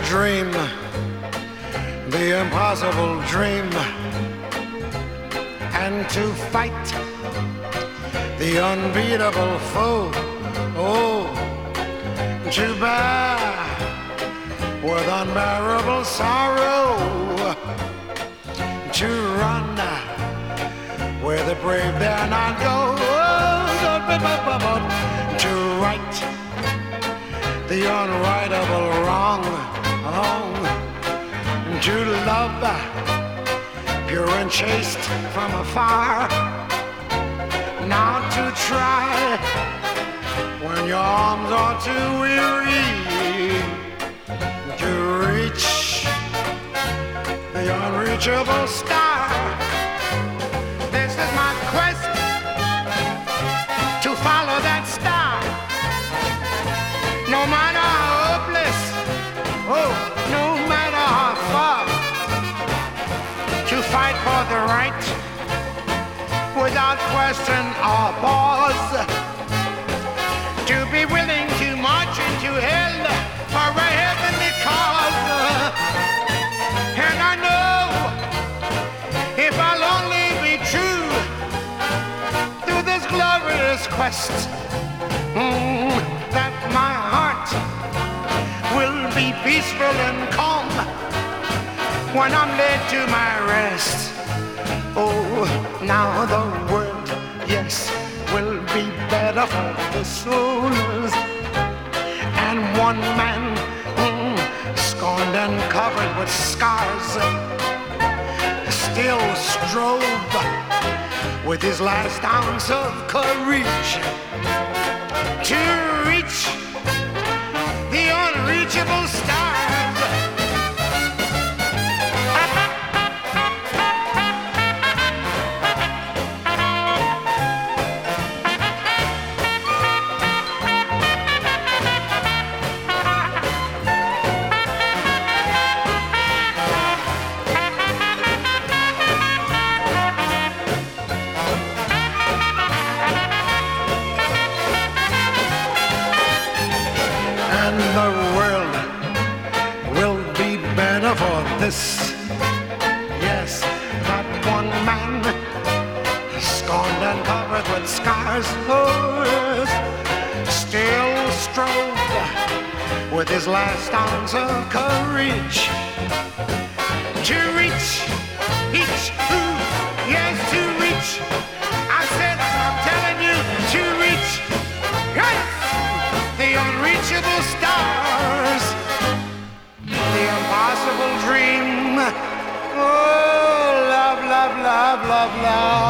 dream, the impossible dream, and to fight the unbeatable foe. Oh, to bear with unbearable sorrow, to run where the brave dare not go, to right the unrightable wrong, to love pure and chaste from afar. Now to try when your arms are too weary to reach the unreachable star. This is my quest to follow that star. No matter how hopeless, oh, no matter how far, to fight for the right without question or pause, to be willing to march into hell for a heavenly cause. And I know if I'll only be true to this glorious quest, that my heart will be peaceful and calm when I'm led to my rest. Oh, now the world, yes, will be better for the souls. And one man, scorned and covered with scars, still strove with his last ounce of courage to reach the unreachable stars. The world will be better for this. Yes, that one man, scorned and covered with scars, oh, still strove with his last ounce of courage to reach each who, yes, to reach. I said, I'm telling you, to reach, yes, the unreachable stars, the impossible dream. Oh, love, love, love, love, love.